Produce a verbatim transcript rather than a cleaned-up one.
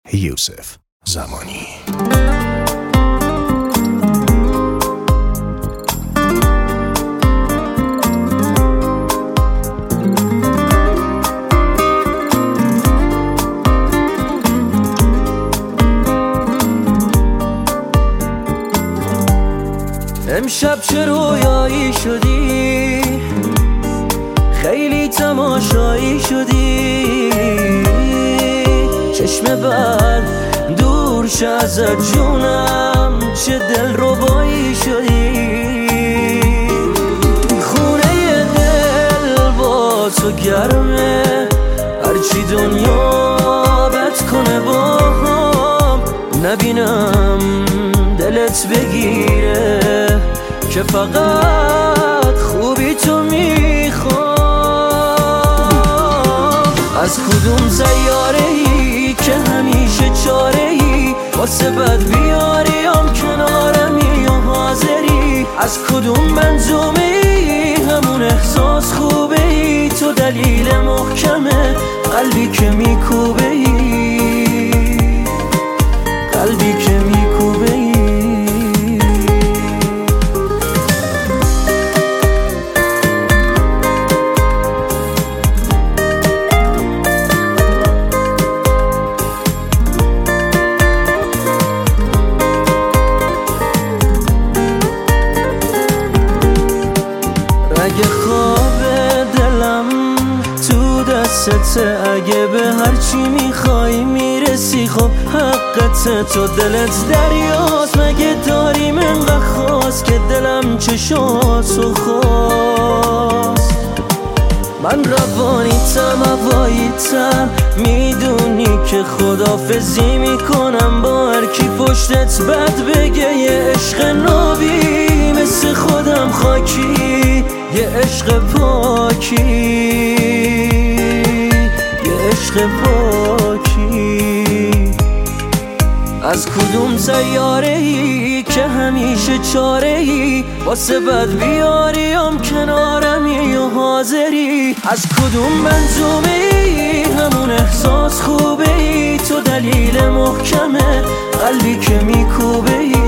یوسف زمانی. امشب چه رویایی شدی، خیلی تماشایی شدی، چشم بد دور شه ازت جونم، چه دل ربایی شدی، خونه دل با تو گرمه، هرچی دنیا بد کنه با هم نبینم دلت بگیره که فقط خوبی تو میخوام. از کدوم سیاره ای که همیشه چاره ای، واسه بد بیاریم کنارمی و حاضری، از کدوم منظومه ای همون احساس خوبه ای، تو دلیل محکمه قلبی که میکوبه ای، قلبی که میکوبه ای. اگه خواب دلم تو دستته، اگه به هرچی میخوای میرسی، خب حقته، تو دلت دریاست، مگه داریم انقدر خواست که دلم چشاتو خواست. من روانیتم هواییتم، میدونی که خدافزی میکنم با هر کی پشتت بد بگه، یه عشق نابی مثل خودم خاکی، یه عشق پاکی، یه عشق پاکی. از کدوم سیاره ای که همیشه چاره ای، واسه بد بیاریم کنارمی و حاضری، از کدوم منظومه ای همون احساس خوبه ای، تو دلیل محکمه قلبی که میکوبه ای.